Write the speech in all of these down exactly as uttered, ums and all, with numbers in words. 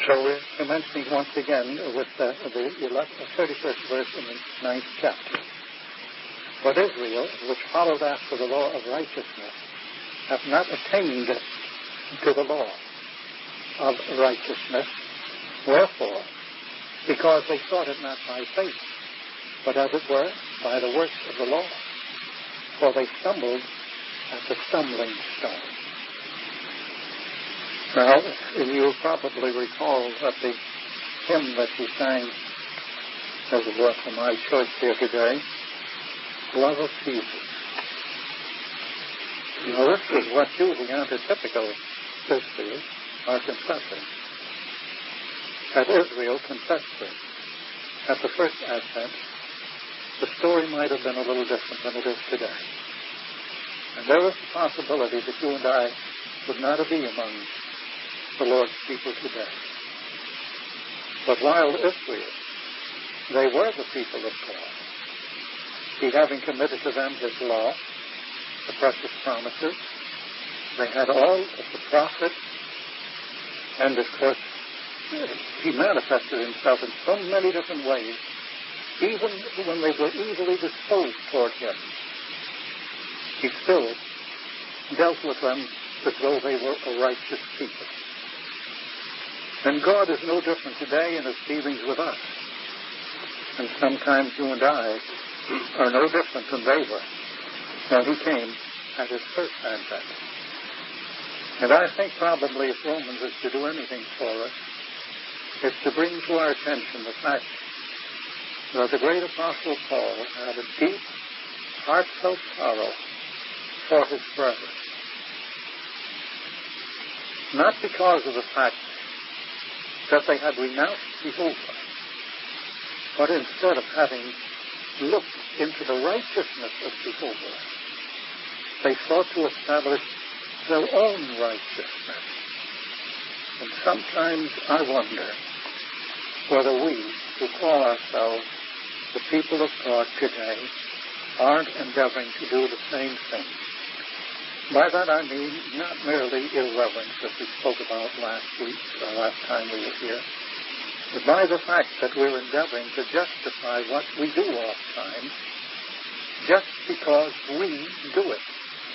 So we're commencing once again with uh, the thirty-first verse in the ninth chapter. But Israel, which followed after the law of righteousness, have not attained to the law of righteousness. Wherefore? Because they sought it not by faith, but as it were, by the works of the law. For they stumbled at the stumbling stone. Now, you'll probably recall that the hymn that we sang, as it were, from my church here today, Love of Jesus. Now, this is what Jews, the antitypical Christians, are confessing. Had Israel confessed this at the first advent, the story might have been a little different than it is today. And there is the possibility that you and I would not be among the Lord's people today. But while Israel, they were the people of God, He having committed to them His law, the precious promises, they had all of the prophets, and of course, He manifested Himself in so many different ways, even when they were evilly disposed toward Him. He still dealt with them as though they were a righteous people. And God is no different today in His dealings with us. And sometimes you and I are no different than they were when He came at His first advent. And I think probably if Romans is to do anything for us, it's to bring to our attention the fact that the great Apostle Paul had a deep, heartfelt sorrow for his brethren. Not because of the fact that they had renounced Jehovah, but instead of having looked into the righteousness of Jehovah, they sought to establish their own righteousness. And sometimes I wonder whether we, who call ourselves the people of God today, aren't endeavoring to do the same thing. By that I mean not merely irreverence, as we spoke about last week, or last time we were here, but by the fact that we're endeavoring to justify what we do oft-times just because we do it.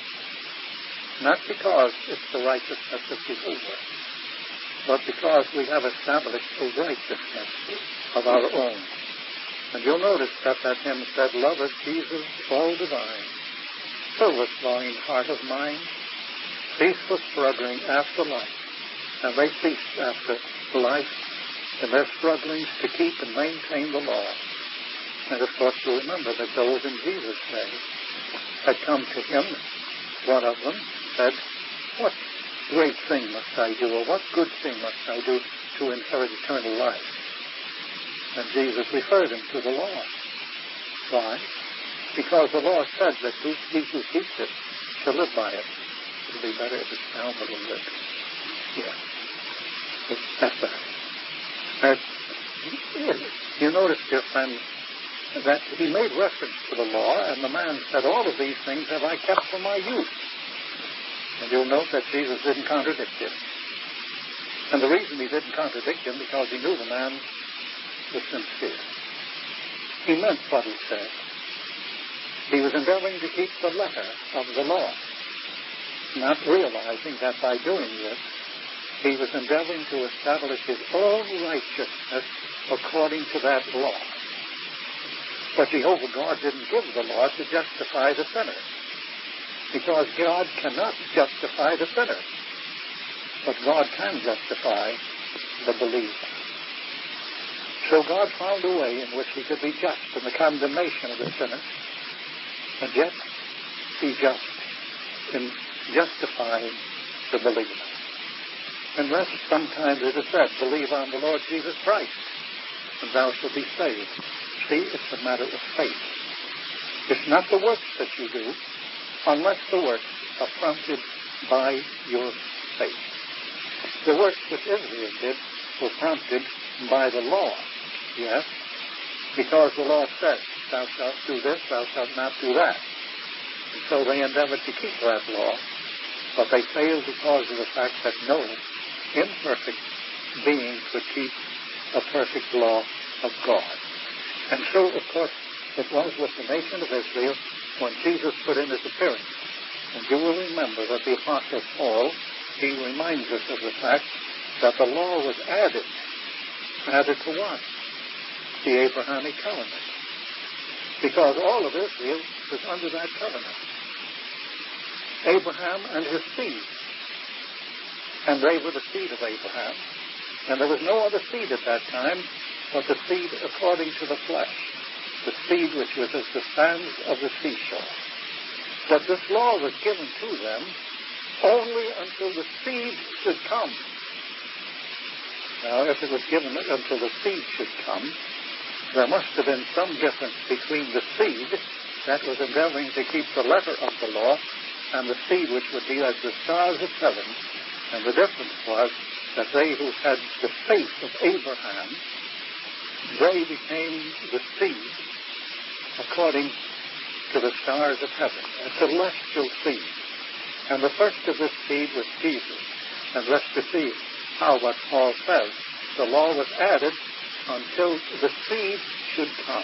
Not because it's the righteousness of Jehovah, but because we have established a righteousness of our own. And you'll notice that that hymn said, Love of Jesus, all divine, fill this longing heart of mine, ceaseless struggling after life. And they ceased after life in their strugglings to keep and maintain the law. And of course you remember that those in Jesus' day had come to Him. One of them said, what great thing must I do, or what good thing must I do to inherit eternal life? And Jesus referred him to the law. Why? Because the law said that he who keeps it shall live by it. It would be better if it's down a little bit. Yeah. That's better. And you notice, dear friends, that he made reference to the law, and the man said, all of these things have I kept from my youth. And you'll note that Jesus didn't contradict him. And the reason he didn't contradict him, because he knew the man was sincere. He meant what he said. He was endeavoring to keep the letter of the law, not realizing that by doing this, he was endeavoring to establish his own righteousness according to that law. But Jehovah God didn't give the law to justify the sinner, because God cannot justify the sinner, but God can justify the believer. So God found a way in which He could be just in the condemnation of the sinner, and yet be just in justifying the believer. And thus sometimes it is said, believe on the Lord Jesus Christ, and thou shalt be saved. See, it's a matter of faith. It's not the works that you do, unless the works are prompted by your faith. The works which Israel did were prompted by the law, yes, because the law says, thou shalt do this, thou shalt not do that. And so they endeavored to keep that law, but they failed because of the fact that no imperfect being could keep a perfect law of God. And so, of course, it was with the nation of Israel when Jesus put in his appearance. And you will remember that the Apostle Paul, he reminds us of the fact that the law was added. Added to what? The Abrahamic covenant. Because all of Israel was under that covenant. Abraham and his seed. And they were the seed of Abraham. And there was no other seed at that time but the seed according to the flesh. The seed which was as the sands of the seashore. But this law was given to them only until the seed should come. Now, if it was given until the seed should come, there must have been some difference between the seed that was endeavoring to keep the letter of the law and the seed which would be as the stars of heaven. And the difference was that they who had the faith of Abraham, they became the seed according to the stars of heaven, a celestial seed. And the first of this seed was Jesus. And let's see how what Paul says. The law was added until the seed should come.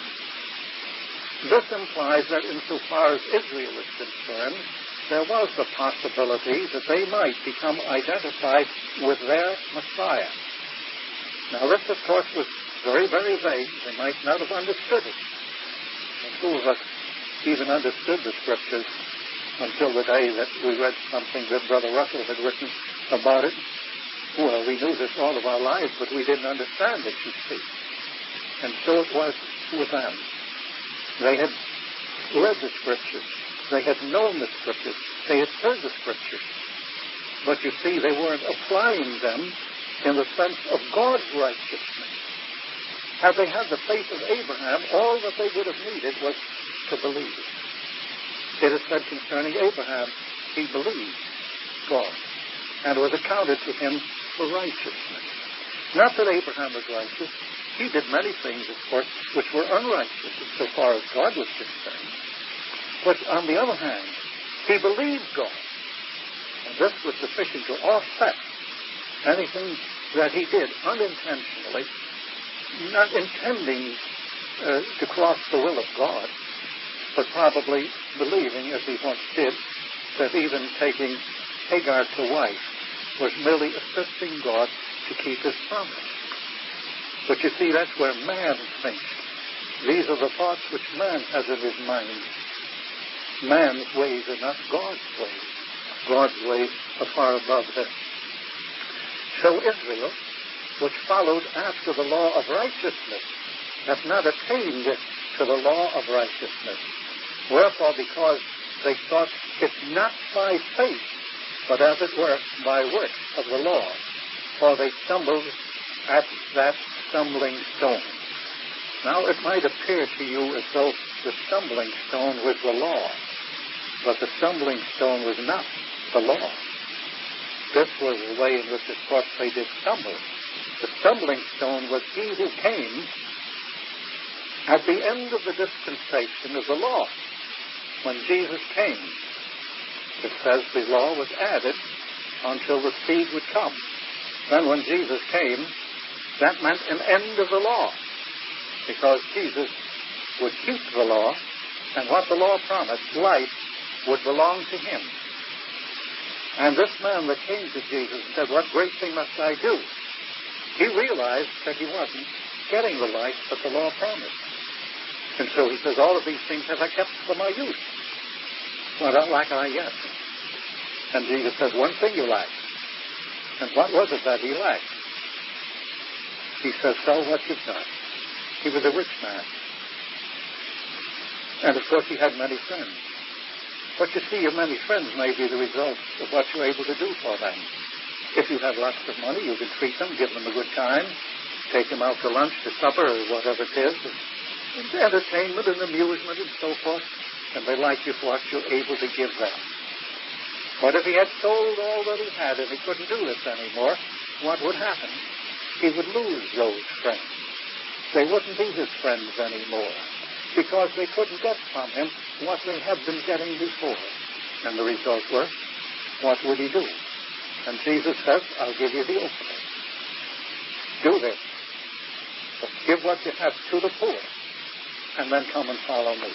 This implies that insofar as Israel is concerned, there was the possibility that they might become identified with their Messiah. Now this, of course, was very, very vague. They might not have understood it. And who of us even understood the Scriptures until the day that we read something that Brother Russell had written about it? Well, we knew this all of our lives, but we didn't understand it, you see. And so it was with them. They had read the Scriptures. They had known the Scriptures. They had heard the Scriptures. But you see, they weren't applying them in the sense of God's righteousness. Had they had the faith of Abraham, all that they would have needed was to believe. It is said concerning Abraham, he believed God, and was accounted to him for righteousness. Not that Abraham was righteous. He did many things, of course, which were unrighteous so far as God was concerned. But on the other hand, he believed God. And this was sufficient to offset anything that he did unintentionally, not intending uh, to cross the will of God, but probably believing, as he once did, that even taking Hagar to wife was merely assisting God to keep his promise. But you see, that's where man thinks. These are the thoughts which man has in his mind. Man's ways are not God's ways. God's ways are far above this. So Israel, which followed after the law of righteousness, hath not attained to the law of righteousness. Wherefore, because they thought it not by faith, but as it were by works of the law, for they stumbled at that stumbling stone. Now it might appear to you as though the stumbling stone was the law, but the stumbling stone was not the law. This was the way in which, of course, they did stumble. The stumbling stone was he who came at the end of the dispensation of the law. When Jesus came, it says the law was added until the seed would come. Then when Jesus came, that meant an end of the law, because Jesus would keep the law, and what the law promised, life, would belong to him. And this man that came to Jesus and said, what great thing must I do? He realized that he wasn't getting the life that the law promised. And so he says, all of these things have I kept from my youth. What lack I yet? And Jesus says, one thing you lack. And what was it that he lacked? He says, sell what you've got. He was a rich man. And of course he had many friends. But you see, your many friends may be the result of what you're able to do for them. If you have lots of money, you can treat them, give them a good time, take them out to lunch, to supper, or whatever it is, and entertainment and amusement and so forth, and they like you for what you're able to give them. But if he had sold all that he had and he couldn't do this anymore, what would happen? He would lose those friends. They wouldn't be his friends anymore, because they couldn't get from him what they had been getting before. And the result was, what would he do? And Jesus says, I'll give you the opening. Do this. But give what you have to the poor, and then come and follow me.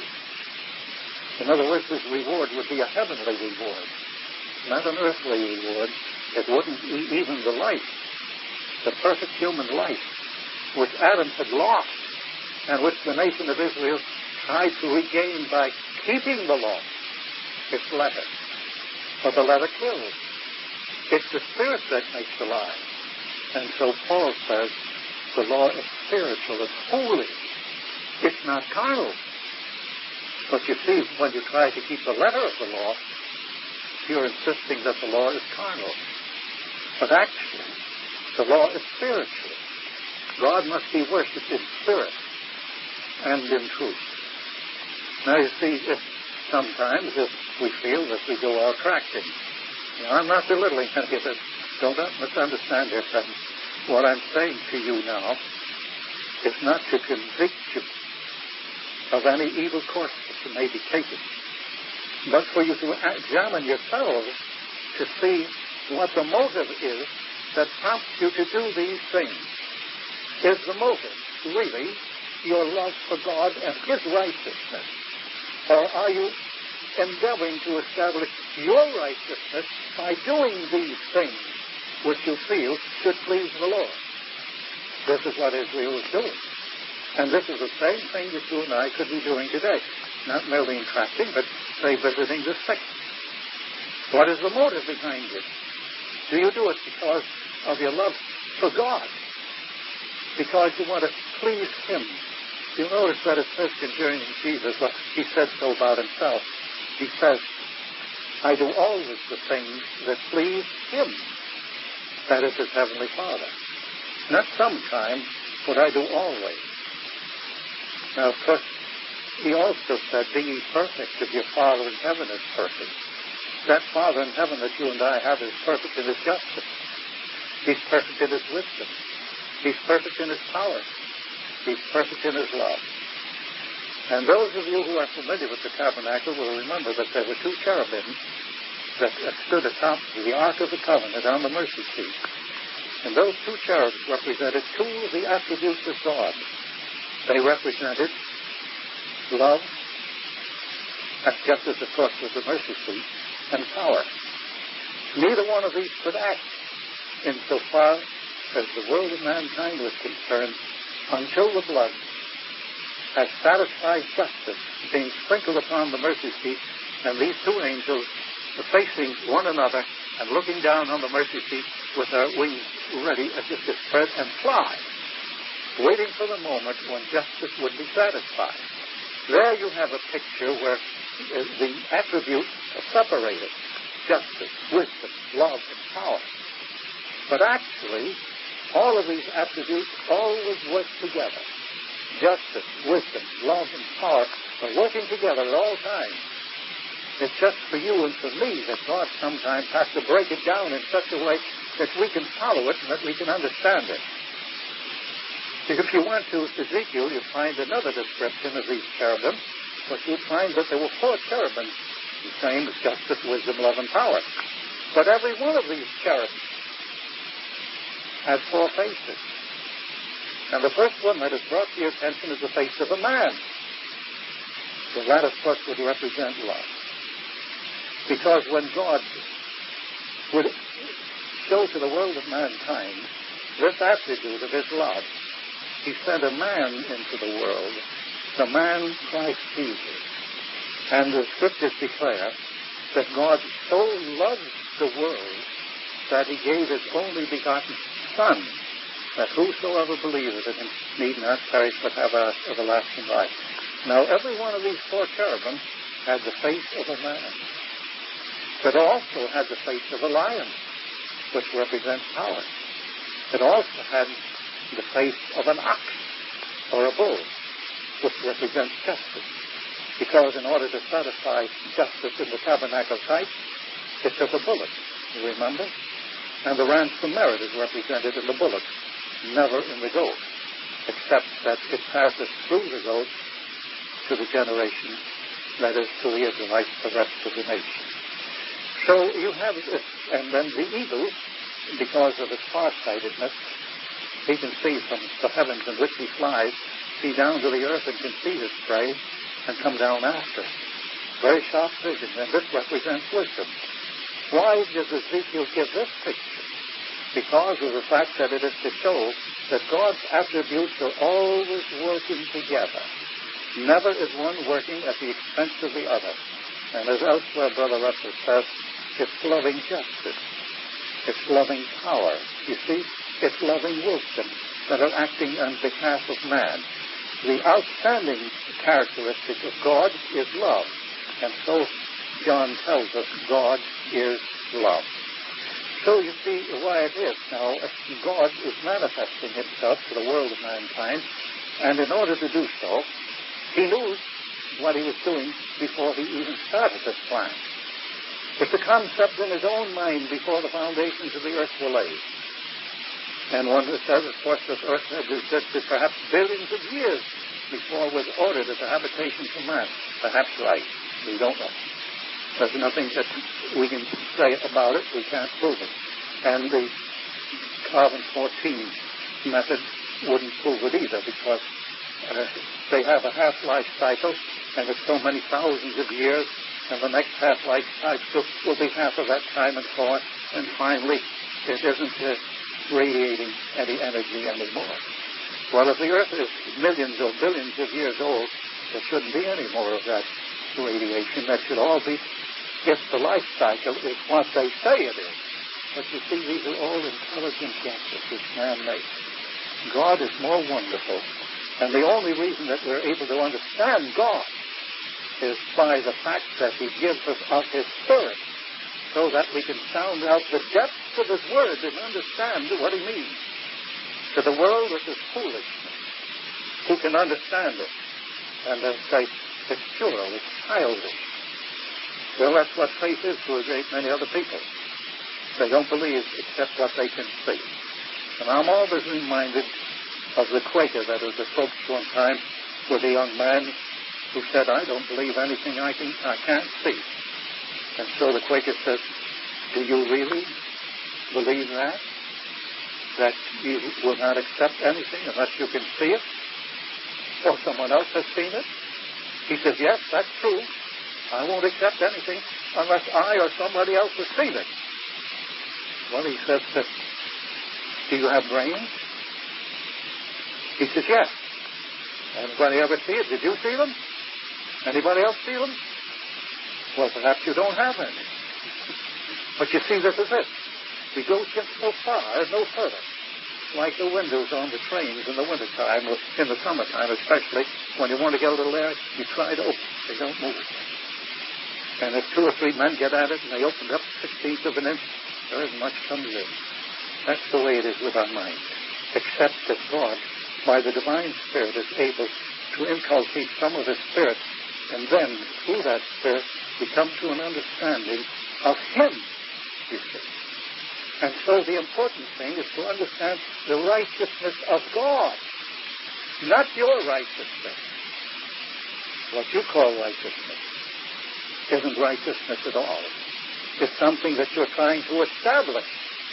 In other words, his reward would be a heavenly reward, not an earthly reward. It wouldn't be even the life, the perfect human life, which Adam had lost, and which the nation of Israel tried to regain by keeping the law. It's letter. But the letter kills. It's the Spirit that makes alive. And so Paul says the law is spiritual, it's holy. It's not carnal. But you see, when you try to keep the letter of the law, you're insisting that the law is carnal. But actually, the law is spiritual. God must be worshipped in spirit and in truth. Now you see, if sometimes if we feel that we go out tracting, you know, I'm not belittling any of it. Don't misunderstand here, friends. What I'm saying to you now is not to convict you of any evil course that you may be taking, but for you to examine yourselves to see what the motive is that prompts you to do these things. Is the motive really your love for God and His righteousness? Or are you endeavoring to establish your righteousness by doing these things which you feel should please the Lord? This is what Israel was doing. And this is the same thing that you and I could be doing today. Not merely in tracting, but, say, visiting the sick. What is the motive behind it? Do you do it because of your love for God? Because you want to please Him? You notice that it says concerning Jesus, what He said so about Himself. He says, I do always the things that please Him. That is His Heavenly Father. Not sometimes, but I do always. Now, of course, He also said, be ye perfect as your Father in heaven is perfect. That Father in heaven that you and I have is perfect in His justice. He's perfect in His wisdom. He's perfect in His power. He's perfect in His love. And those of you who are familiar with the tabernacle will remember that there were two cherubim that stood atop the Ark of the Covenant on the mercy seat. And those two cherubs represented two of the attributes of God. They represented love, and just as, of course, was the mercy seat, and power. Neither one of these could act insofar as the world of mankind was concerned until the blood had satisfied justice being sprinkled upon the mercy seat, and these two angels facing one another and looking down on the mercy seat with their wings ready as if to spread and fly, waiting for the moment when justice would be satisfied. There you have a picture where the attributes are separated: justice, wisdom, love, and power. But actually, all of these attributes always work together. Justice, wisdom, love, and power are working together at all times. It's just for you and for me that God sometimes has to break it down in such a way that we can follow it and that we can understand it. If you went to Ezekiel, you'd find another description of these cherubim, but you'd find that there were four cherubim, the same as justice, wisdom, love, and power. But every one of these cherubim had four faces. And the first one that is brought to your attention is the face of a man. So that, of course, would represent love. Because when God would show to the world of mankind this attribute of His love, He sent a man into the world, the man Christ Jesus. And the Scriptures declare that God so loved the world that He gave His only begotten Son, that whosoever believeth in Him need not perish but have everlasting life. Now, every one of these four cherubim had the face of a man, but also had the face of a lion, which represents power. It also had the face of an ox or a bull, which represents justice. Because in order to satisfy justice in the tabernacle type, it took a bullock, you remember? And the ransom merit is represented in the bullock, never in the goat, except that it passes through the goat to the generation, that is, to the Israelites, the rest of the nation. So you have this, and then the eagle, because of its farsightedness, He can see from the heavens in which he flies, see down to the earth and can see his prey and come down after. Very sharp vision, and this represents wisdom. Why does Ezekiel give this picture? Because of the fact that it is to show that God's attributes are always working together. Never is one working at the expense of the other. And as elsewhere Brother Russell says, it's loving justice. It's loving power. You see, it's loving wisdom that are acting on behalf of man. The outstanding characteristic of God is love. And so John tells us God is love. So you see why it is now God is manifesting himself to the world of mankind, and in order to do so, he knew what he was doing before he even started this plan. It's a concept in his own mind before the foundations of the earth were laid. And one who says, of course, this earth had existed perhaps billions of years before it was ordered as a habitation for man. Perhaps right. We don't know. There's nothing that we can say about it. We can't prove it. And the carbon fourteen method wouldn't prove it either, because uh, they have a half-life cycle, and it's so many thousands of years, and the next half-life cycle will be half of that time and so on, and finally it isn't uh, radiating any energy anymore. Well, if the Earth is millions or billions of years old, there shouldn't be any more of that radiation. That should all be, if the life cycle is what they say it is. But you see, these are all intelligent guesses which man makes. God is more wonderful, and the only reason that we're able to understand God is by the fact that he gives us of his Spirit, so that we can sound out the depths of his word and understand what he means. To the world, this is foolishness. Who can understand it? And they say, it's puerile, it's childish. Well, that's what faith is to a great many other people. They don't believe except what they can see. And I'm always reminded of the Quaker that was approached one time with a young man who said, I don't believe anything I, can, I can't see. And so the Quaker says, do you really believe that? That you will not accept anything unless you can see it? Or someone else has seen it? He says, yes, that's true. I won't accept anything unless I or somebody else has seen it. Well, he says, do you have brains? He says, yes. Anybody ever see it? Did you see them? Anybody else see them? Well, perhaps you don't have any. But you see, this is it. We go just so far, no further. Like the windows on the trains in the wintertime, or in the summertime especially, when you want to get a little air, you try to open. They don't move. And if two or three men get at it and they open up sixteenths of an inch, there isn't much comes in. That's the way it is with our mind. Except that God, by the divine Spirit, is able to inculcate some of his Spirit, and then, through that Spirit, we come to an understanding of him, you see. And so the important thing is to understand the righteousness of God, not your righteousness. What you call righteousness isn't righteousness at all. It's something that you're trying to establish.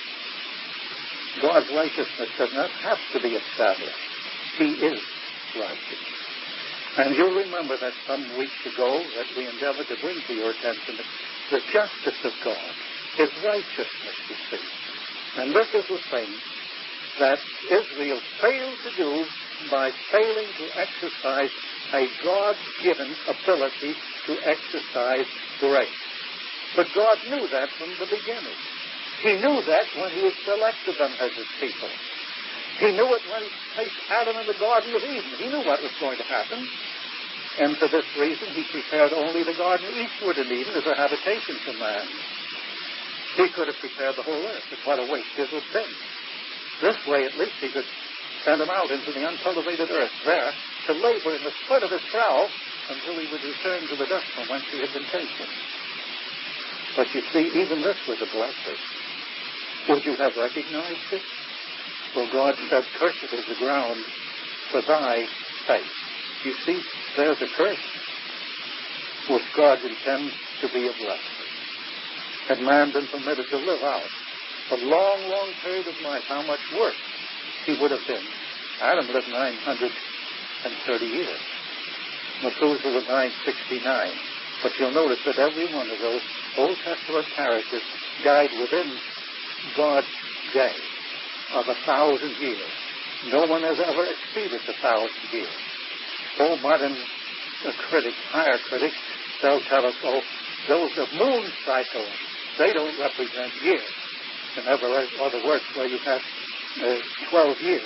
God's righteousness does not have to be established. He is righteous. And you'll remember that some weeks ago that we endeavored to bring to your attention the justice of God, his righteousness, you see. And this is the thing that Israel failed to do by failing to exercise a God-given ability to exercise grace. But God knew that from the beginning. He knew that when he had selected them as his people. He knew it when he placed Adam in the Garden of Eden. He knew what was going to happen. And for this reason, he prepared only the garden eastward in Eden as a habitation for man. He could have prepared the whole earth, but what a waste it would have been. This way, at least, he could send him out into the uncultivated earth there to labor in the sweat of his brow until he would return to the dust from whence he had been taken. But you see, even this was a blessing. Would you have recognized it? Well, God said, cursed is the ground for thy sake. You see, there's a curse which God intends to be a blessing. Had man been permitted to live out a long, long period of life, how much worse he would have been. Adam lived nine hundred thirty years. Methuselah nine sixty-nine. But you'll notice that every one of those Old Testament characters died within God's day of a thousand years. No one has ever exceeded the thousand years. Oh, modern uh, critics, higher critics, they'll tell us, oh, those are moon cycles. They don't represent years. In other words, where you have uh, twelve years,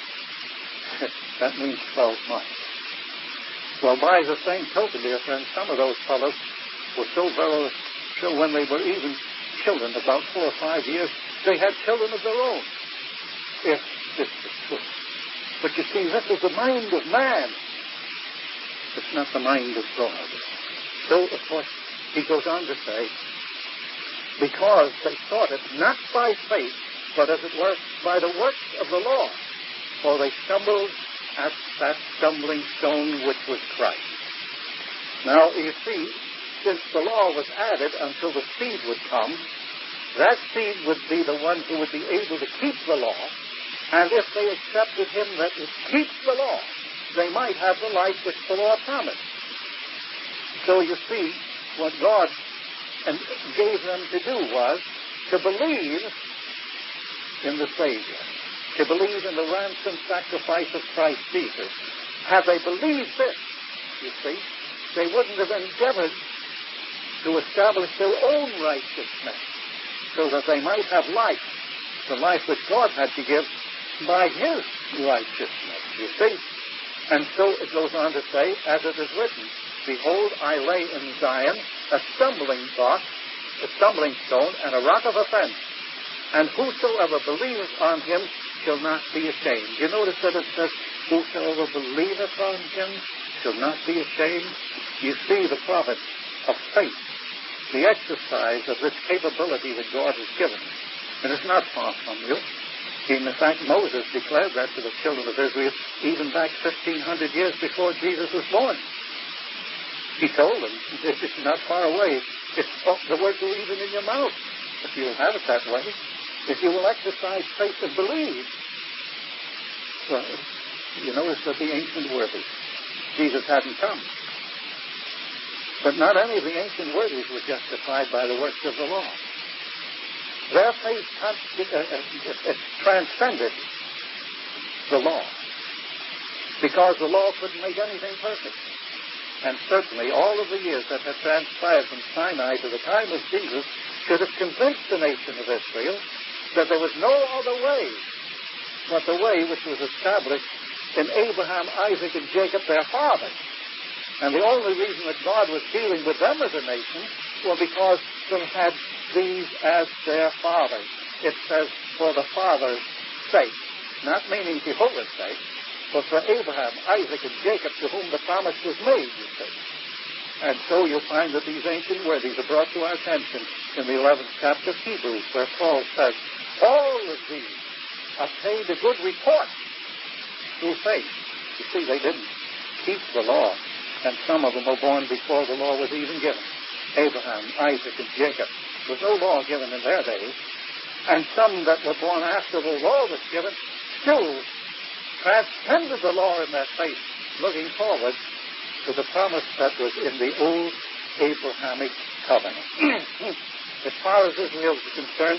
that means twelve months. Well, by the same token, dear friends, some of those fellows were so very, so when they were even children, about four or five years, they had children of their own. If this is true. But you see, this is the mind of man. It's not the mind of God. So, of course, he goes on to say, because they sought it not by faith, but as it were, by the works of the law. For they stumbled at that stumbling stone which was Christ. Now, you see, since the law was added until the seed would come, that seed would be the one who would be able to keep the law, and if they accepted him that would keep the law, they might have the life which the law promised. So you see, what God and gave them to do was to believe in the Savior, to believe in the ransom sacrifice of Christ Jesus. Had they believed this, you see, they wouldn't have endeavored to establish their own righteousness so that they might have life, the life which God had to give by his righteousness, you see. And so it goes on to say, as it is written, behold, I lay in Zion a stumbling block, a stumbling stone, and a rock of offense. And whosoever believeth on him shall not be ashamed. You notice that it says, whosoever believeth on him shall not be ashamed. You see the province of faith, the exercise of this capability that God has given. And it's not far from you. In fact, Moses declared that to the children of Israel even back fifteen hundred years before Jesus was born. He told them, it's not far away. It's the words are even in your mouth, if you'll have it that way. If you will exercise faith and believe. Well, you notice that the ancient worthies, Jesus hadn't come. But not any of the ancient worthies were justified by the works of the law. Their faith uh, uh, transcended the law, because the law couldn't make anything perfect. And certainly all of the years that had transpired from Sinai to the time of Jesus should have convinced the nation of Israel that there was no other way but the way which was established in Abraham, Isaac, and Jacob, their fathers. And the only reason that God was dealing with them as a nation was because they had these as their fathers. It says, for the father's sake. Not meaning Jehovah's sake, but for Abraham, Isaac, and Jacob, to whom the promise was made, you see. And so you'll find that these ancient worthies are brought to our attention in the eleventh chapter of Hebrews, where Paul says, all of these obtained a good report through faith. You see, they didn't keep the law, and some of them were born before the law was even given. Abraham, Isaac, and Jacob. There was no law given in their days. And some that were born after the law was given still transcended the law in their faith, looking forward to the promise that was in the old Abrahamic covenant. As far as Israel was concerned,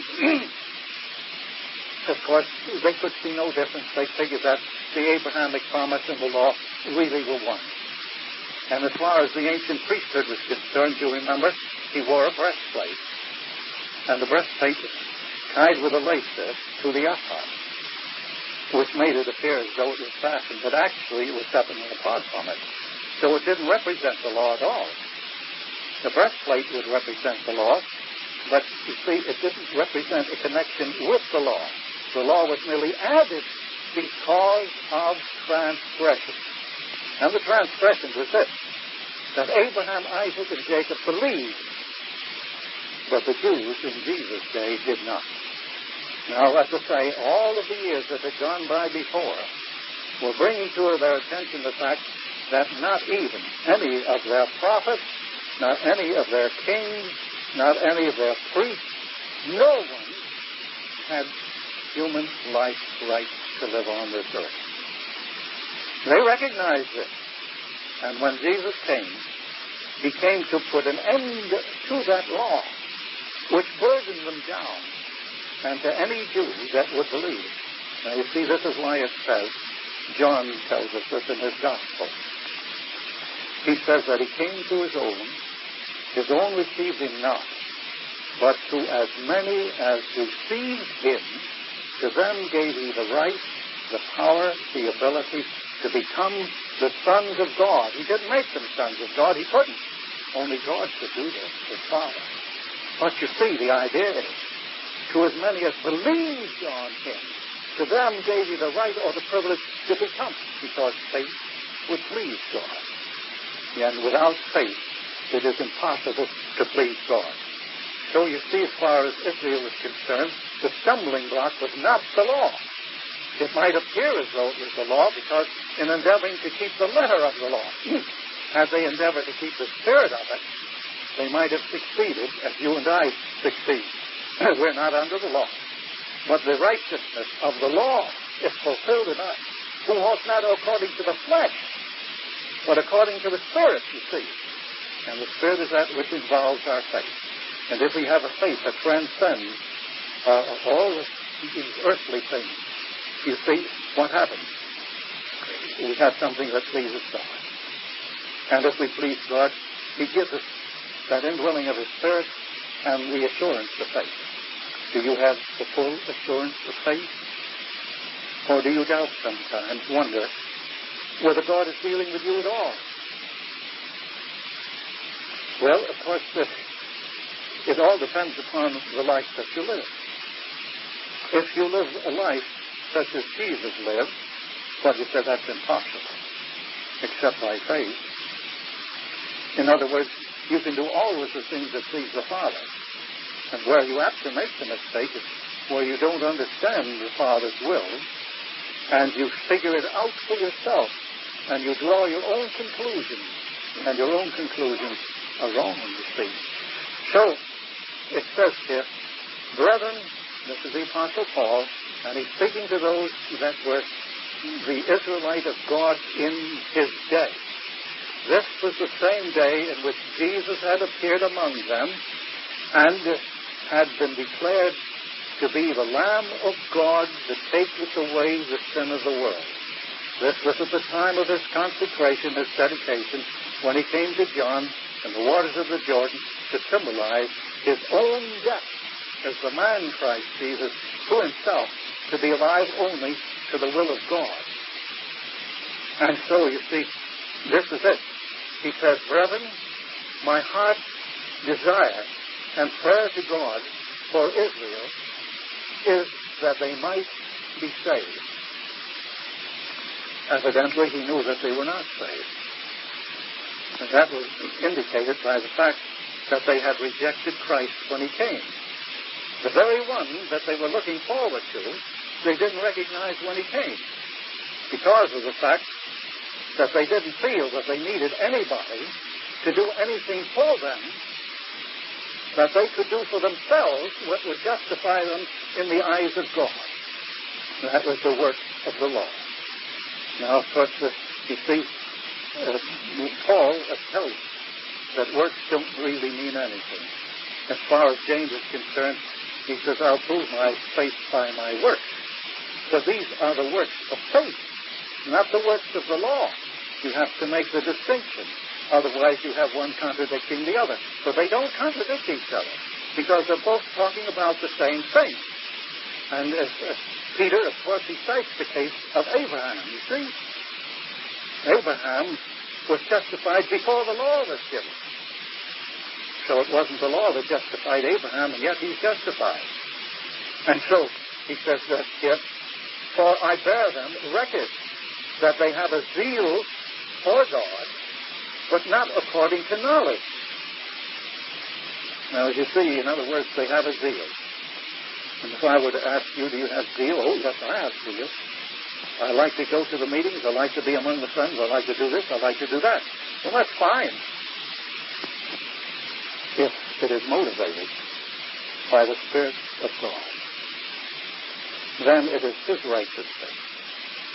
of course, they could see no difference. They figured that the Abrahamic promise and the law really were one. And as far as the ancient priesthood was concerned, you remember, he wore a breastplate. And the breastplate was tied with a lace to the ephod, which made it appear as though it was fastened, but actually it was separate apart from it. So it didn't represent the law at all. The breastplate would represent the law, but you see, it didn't represent a connection with the law. The law was merely added because of transgression. And the transgression was this, that Abraham, Isaac, and Jacob believed, but the Jews in Jesus' day did not. Now, as I say, all of the years that had gone by before were bringing to their attention the fact that not even any of their prophets, not any of their kings, not any of their priests, no one had human life right to live on this earth. They recognized this. And when Jesus came, he came to put an end to that law, which burdened them down, and to any Jew that would believe. Now, you see, this is why it says, John tells us this in his Gospel. He says that he came to his own, his own received him not, but to as many as received him, to them gave he the right, the power, the ability to become the sons of God. He didn't make them sons of God. He couldn't. Only God could do this, his Father. But you see, the idea is, to as many as believed on him, to them gave he the right or the privilege to become, because faith would please God. And without faith, it is impossible to please God. So you see, as far as Israel was concerned, the stumbling block was not the law. It might appear as though it was the law, because in endeavoring to keep the letter of the law, had they endeavored to keep the spirit of it, they might have succeeded, as you and I succeed. We're not under the law. But the righteousness of the law is fulfilled in us, who walk not according to the flesh, but according to the Spirit, you see. And the Spirit is that which involves our faith. And if we have a faith that transcends uh, all these earthly things, you see, what happens? We have something that pleases God. And if we please God, he gives us that indwelling of his Spirit and the assurance of faith. Do you have the full assurance of faith? Or do you doubt sometimes, wonder whether God is dealing with you at all? Well, of course, this, it all depends upon the life that you live. If you live a life such as Jesus lived, well, you said that's impossible, except by faith. In other words, you can do always the things that please the Father. And where you have to make the mistake is where you don't understand the Father's will, and you figure it out for yourself, and you draw your own conclusions, and your own conclusions are wrong, you see. So, it says here, brethren, this is the Apostle Paul, and he's speaking to those that were the Israelite of God in his day. This was the same day in which Jesus had appeared among them and had been declared to be the Lamb of God that taketh away the sin of the world. This was at the time of his consecration, his dedication, when he came to John in the waters of the Jordan to symbolize his own death as the man Christ Jesus to himself, to be alive only to the will of God. And so, you see, this is it. He says, brethren, my heart's desire and prayer to God for Israel is that they might be saved. Evidently, he knew that they were not saved. And that was indicated by the fact that they had rejected Christ when he came. The very one that they were looking forward to, they didn't recognize when he came, because of the fact that they didn't feel that they needed anybody to do anything for them that they could do for themselves what would justify them in the eyes of God. That was the work of the law. Now, of course, uh, you see, uh, Paul uh, tells us that works don't really mean anything. As far as James is concerned, he says, I'll prove my faith by my works. So these are the works of faith, not the works of the law. You have to make the distinction. Otherwise, you have one contradicting the other. So they don't contradict each other, because they're both talking about the same thing. And as, as Peter, of course, he cites the case of Abraham, you see. Abraham was justified before the law was given. So it wasn't the law that justified Abraham, and yet he's justified. And so he says that here, for I bear them record that they have a zeal for God, but not according to knowledge. Now, as you see, in other words, they have a zeal. And if I were to ask you, do you have zeal? Oh, yes, I have zeal. I like to go to the meetings. I like to be among the friends. I like to do this. I like to do that. Well, that's fine, if it is motivated by the Spirit of God. Then it is his righteousness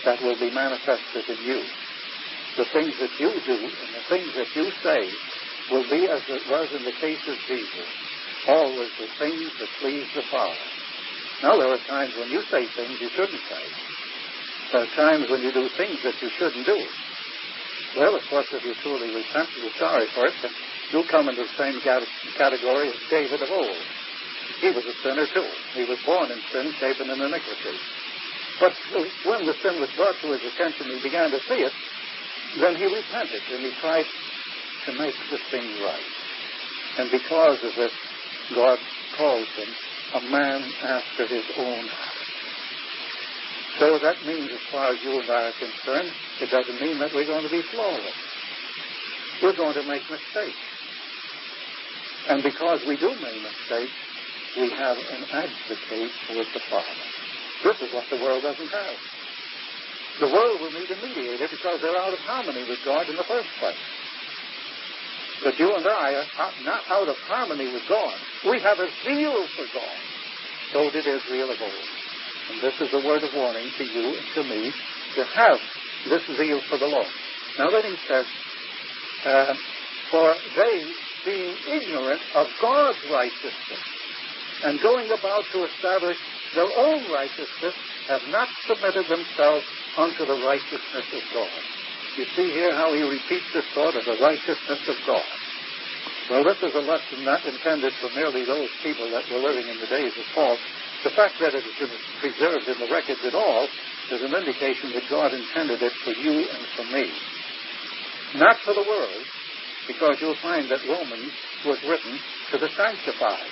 that will be manifested in you. The things that you do and the things that you say will be, as it was in the case of Jesus, always the things that please the Father. Now, there are times when you say things you shouldn't say. There are times when you do things that you shouldn't do. Well, of course, if you truly repent, you're sorry for it, then you'll come into the same category as David of old. He was a sinner, too. He was born in sin, shapen in iniquity. But when the sin was brought to his attention, he began to see it, then he repented, and he tried to make the thing right. And because of this, God calls him a man after his own heart. So that means, as far as you and I are concerned, it doesn't mean that we're going to be flawless. We're going to make mistakes. And because we do make mistakes, we have an advocate with the Father. This is what the world doesn't have. The world will need a mediator because they're out of harmony with God in the first place. But you and I are not out of harmony with God. We have a zeal for God. So did Israel of old. And this is a word of warning to you and to me to have this zeal for the Lord. Now then he says, uh, for they, being ignorant of God's righteousness and going about to establish their own righteousness, have not submitted themselves unto the righteousness of God. You see here how he repeats this thought of the righteousness of God. Well, this is a lesson not intended for merely those people that were living in the days of Paul. The fact that it is preserved in the records at all is an indication that God intended it for you and for me. Not for the world, because you'll find that Romans was written to the sanctified.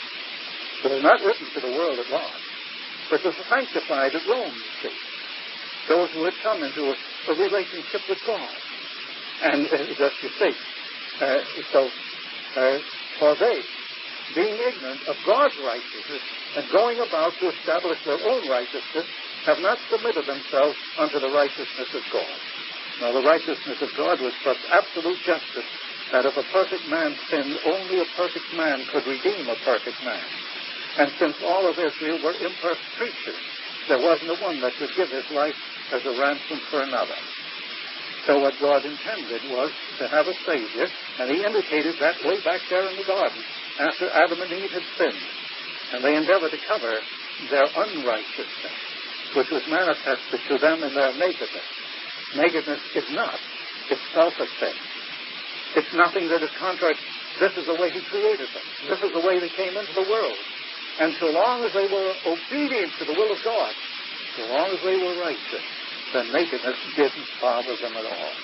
It was not written to the world at large, but to the sanctified at Rome, you see. Those who had come into a, a relationship with God. And uh, just you see, uh, so, uh, for they, being ignorant of God's righteousness and going about to establish their own righteousness, have not submitted themselves unto the righteousness of God. Now, the righteousness of God was such absolute justice that if a perfect man sinned, only a perfect man could redeem a perfect man. And since all of Israel were imperfect creatures, there wasn't a one that could give his life as a ransom for another. So what God intended was to have a Savior, and he indicated that way back there in the garden, after Adam and Eve had sinned. And they endeavored to cover their unrighteousness, which was manifested to them in their nakedness. Nakedness is not itself a sin. It's nothing that is contrary. This is the way he created them. This is the way they came into the world. And so long as they were obedient to the will of God, so long as they were righteous, the nakedness didn't bother them at all.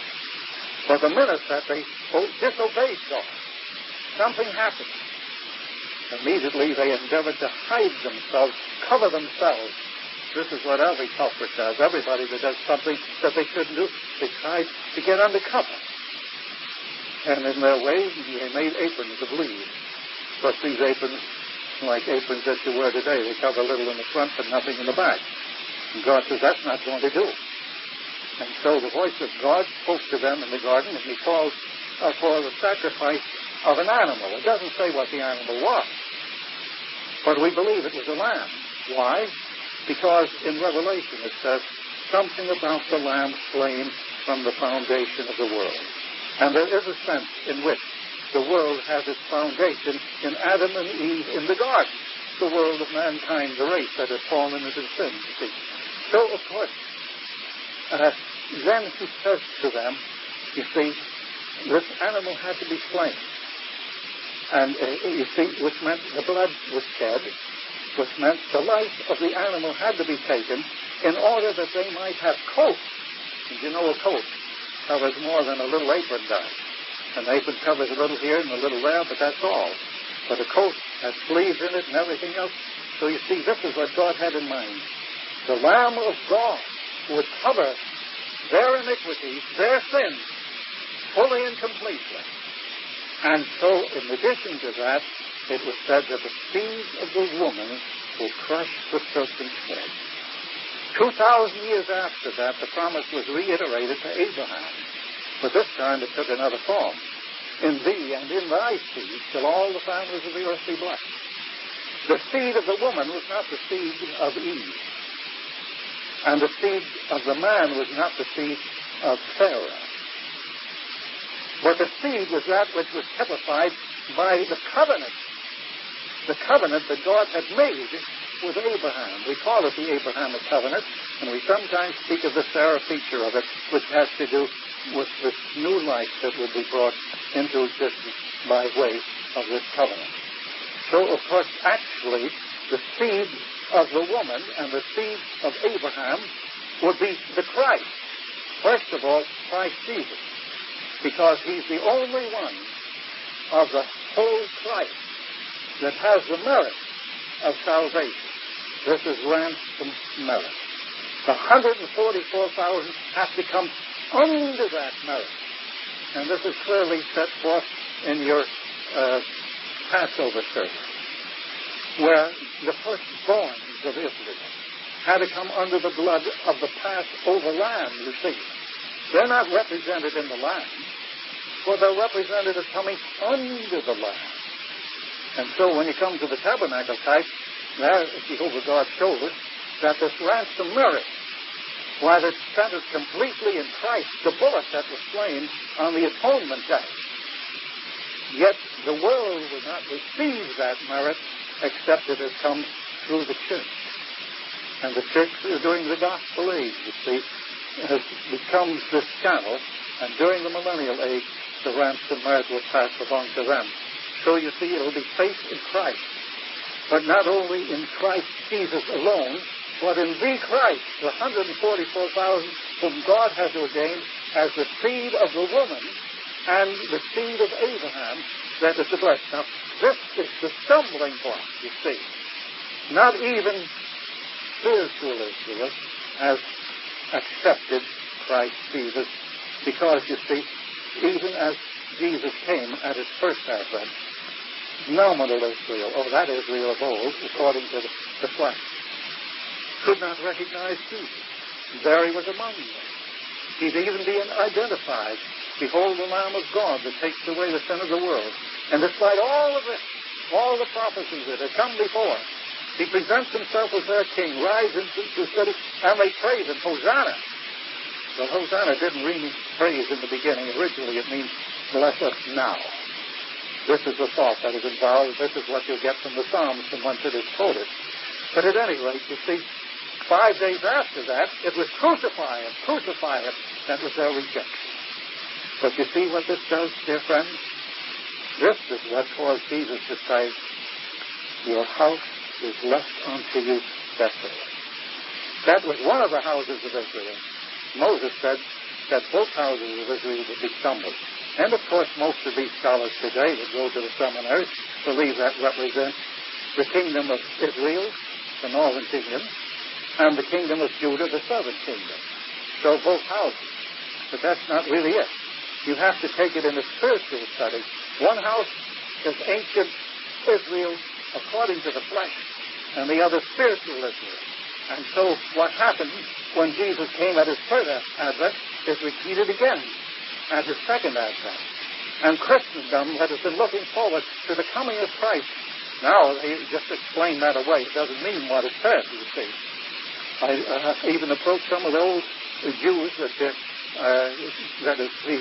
But the minute that they disobeyed God, something happened. Immediately they endeavored to hide themselves, cover themselves. This is what every culprit does. Everybody that does something that they shouldn't do, they try to get under cover. And in their way, they made aprons of leaves. But these aprons, like aprons that you wear today, they cover a little in the front but nothing in the back. And God says, that's not going to do. And so the voice of God spoke to them in the garden, and he called uh, for the sacrifice of an animal. It doesn't say what the animal was, but we believe it was a lamb. Why? Because in Revelation it says something about the lamb slain from the foundation of the world. And there is a sense in which the world has its foundation in Adam and Eve in the garden. The world of mankind, the race that had fallen into sin, you see. So, of course, uh, then he says to them, you see, this animal had to be slain. And, uh, you see, which meant the blood was shed, which meant the life of the animal had to be taken in order that they might have coat. And you know a coat covers more than a little apron does. An apron covers a little here and a little there, but that's all. But a coat has sleeves in it and everything else. So you see, this is what God had in mind. The Lamb of God would cover their iniquities, their sins, fully and completely. And so, in addition to that, it was said that the seed of the woman will crush the serpent's head. Two thousand years after that, the promise was reiterated to Abraham. But this time it took another form. In thee and in thy seed shall all the families of the earth be blessed. The seed of the woman was not the seed of Eve. And the seed of the man was not the seed of Sarah. But the seed was that which was typified by the covenant. The covenant that God had made with Abraham. We call it the Abrahamic covenant, and we sometimes speak of the Sarah feature of it, which has to do with this new life that would be brought into existence by way of this covenant. So, of course, actually, the seed of the woman and the seed of Abraham would be the Christ. First of all, Christ Jesus, because he's the only one of the whole Christ that has the merit of salvation. This is ransom merit. The one hundred forty-four thousand have to come under that merit. And this is clearly set forth in your uh, Passover service, where the firstborns of Israel had to come under the blood of the Passover lamb, you see. They're not represented in the lamb, but they're represented as coming under the lamb. And so when you come to the tabernacle type, there Jehovah God showed us that this ransom merit, while it's centered completely in Christ, the bullock that was slain on the atonement day, yet the world will not receive that merit except it has come through the church. And the church, during the gospel age, you see, has become this channel, and during the millennial age, the ransom merit will pass along to them. So you see, it will be faith in Christ. But not only in Christ Jesus alone, but in the Christ, the one hundred forty-four thousand whom God has ordained as the seed of the woman and the seed of Abraham that is the blessed. Now, this is the stumbling block, you see. Not even spiritual Israel has accepted Christ Jesus, because, you see, even as Jesus came at his first advent, nominal Israel, or that Israel of old, according to the, the flesh, could not recognize Jesus. There he was among them. He'd even been identified. Behold the Lamb of God that takes away the sin of the world. And despite all of this, all the prophecies that had come before, he presents himself as their king, rides into the city, and they praise him, Hosanna. Well, Hosanna didn't really praise in the beginning. Originally it means, bless us now. This is the thought that is involved. This is what you'll get from the Psalms from whence it is quoted. But at any rate, you see, five days after that, it was crucify him, crucify him. That was their rejection. But you see what this does, dear friends? This is what caused Jesus to say, your house is left unto you desolate. That was one of the houses of Israel. Moses said that both houses of Israel would be stumbled. And of course, most of these scholars today that go to the seminaries believe that represents the kingdom of Israel, the northern kingdom, and the kingdom of Judah, the southern kingdom. So both houses. But that's not really it. You have to take it in a spiritual study. One house is ancient Israel according to the flesh, and the other spiritual Israel. And so what happened when Jesus came at his first advent is repeated again at his second advent. And Christendom that has been looking forward to the coming of Christ. Now, he just explained that away. It doesn't mean what it says, you see. I uh, even approached some of the old uh, Jews that, uh, that is the,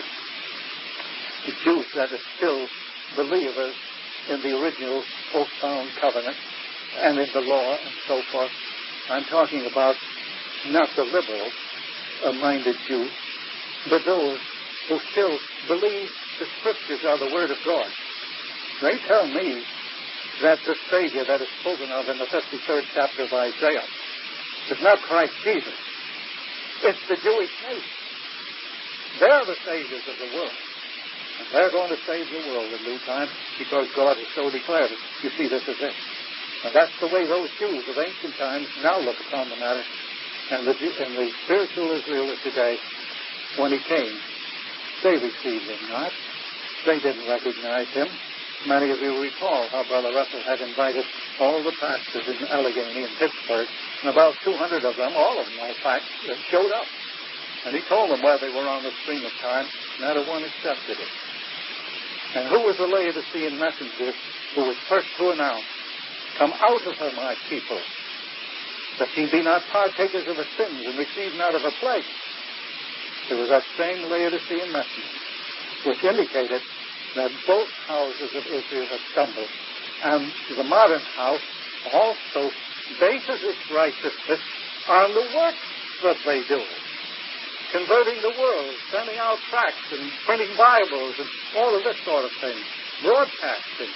the Jews that are still believers in the original postbound covenant and in the law and so forth. I'm talking about not the liberal-minded Jews, but those who still believe the Scriptures are the Word of God. They tell me that the Savior that is spoken of in the fifty-third chapter of Isaiah is not Christ Jesus. It's the Jewish nation. They're the saviors of the world. And they're going to save the world in due time because God has so declared it. You see, this is it. And that's the way those Jews of ancient times now look upon the matter. And the, and the spiritual Israel of today, when he came, they received him not. They didn't recognize him. Many of you recall how Brother Russell had invited all the pastors in Allegheny and Pittsburgh, and about two hundred of them, all of them, in fact, showed up. And he told them where they were on the stream of time, not a one accepted it. And who was the Laodicean messenger who was first to announce, come out of her, my people, that ye be not partakers of her sins, and receive not of her plague. There was that same Laodicean message, which indicated that both houses of Israel had stumbled. And the modern house also bases its righteousness on the works that they do. Converting the world, sending out tracts and printing Bibles and all of this sort of thing. Broadcasting.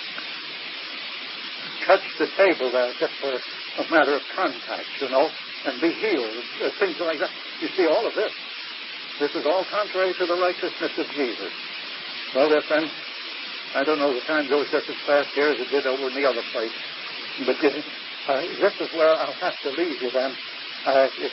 Touch the table there just for a matter of contact, you know, and be healed, uh, things like that. You see, all of this. This is all contrary to the righteousness of Jesus. Well, dear friends, I don't know, the time goes just as fast here as it did over in the other place. But uh, this is where I'll have to leave you then. Uh, it,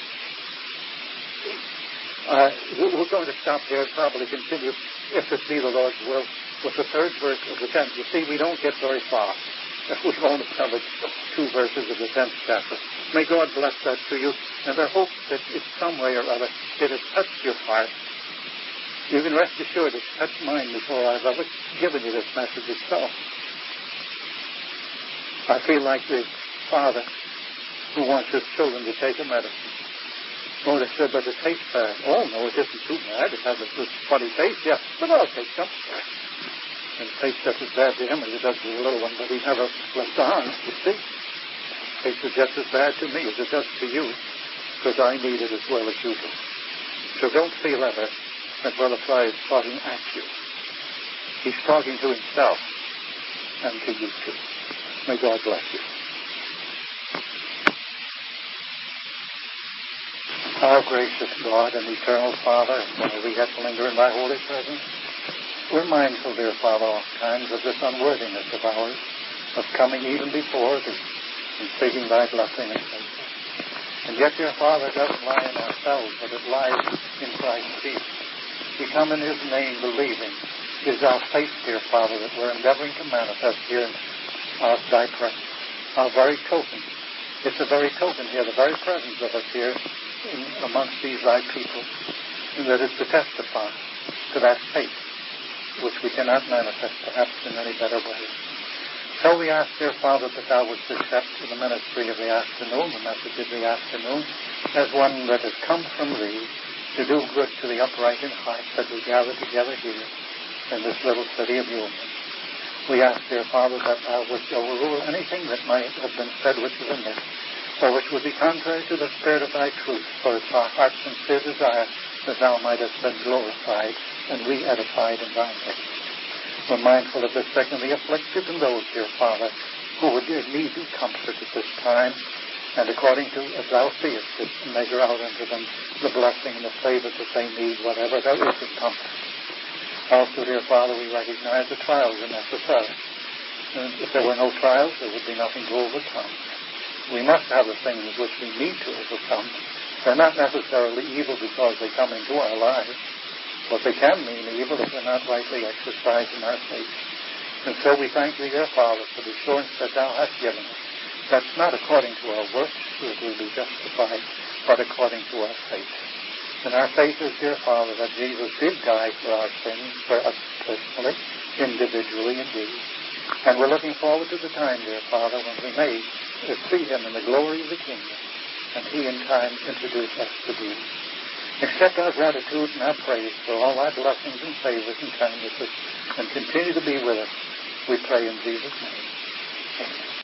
uh, we're going to stop here and probably continue, if it be the Lord's will, with the third verse of the tenth. You see, we don't get very far. We've only covered two verses of the tenth chapter. May God bless that to you, and I hope that in some way or other it has touched your heart. You can rest assured it's touched mine before I've ever given you this message itself. I feel like the father who wants his children to take a medicine. Oh, they said, but it tastes bad. Oh, no, it isn't too bad. It has a funny taste, yeah, but I'll take some. And it tastes just as bad to him as it does to the little one, but he never left on, you see. It tastes just as bad to me as it does to you, because I need it as well as you do. So don't feel ever that Brother Fry is talking at you. He's talking to himself and to you too. May God bless you. Our gracious God and eternal Father, while we yet linger in thy holy presence, we're mindful, dear Father, oftentimes of this unworthiness of ours, of coming even before thee and seeking thy blessing and faith. And yet, dear Father, it doesn't lie in ourselves, but it lies in Christ Jesus. We come in his name believing. It is our faith, dear Father, that we're endeavoring to manifest here in our thy presence. Our very token. It's the very token here, the very presence of us here in, amongst these thy people, and that is to testify to that faith which we cannot manifest perhaps in any better way. So we ask, dear Father, that thou wouldst accept the ministry of the afternoon, the message of the afternoon, as one that has come from thee to do good to the upright in heart that we gather together here in this little city of Union. We ask, dear Father, that thou wouldst overrule anything that might have been said which is amiss, or which would be contrary to the spirit of thy truth, for it's our heart's sincere desire that thou mightest be glorified and re-edified in thy name. We're mindful of the sick and the afflicted and those, dear Father, who would need thee comfort at this time, and according to, as thou seest it, measure out unto them the blessing and the favor that they need, whatever there is of comfort. Also, dear Father, we recognize the trials are necessary. And if there were no trials, there would be nothing to overcome. We must have the things which we need to overcome. They're not necessarily evil because they come into our lives, but they can mean evil if they're not rightly exercised in our faith. And so we thank thee, dear Father, for the assurance that thou hast given us. That's not according to our works that we'll be justified, but according to our faith. And our faith is, dear Father, that Jesus did die for our sins, for us personally, individually indeed. And we're looking forward to the time, dear Father, when we may see him in the glory of the kingdom, and he in time introduce us to thee. Accept our gratitude and our praise for all thy blessings and favors and kindnesses, and continue to be with us, we pray in Jesus' name. Amen.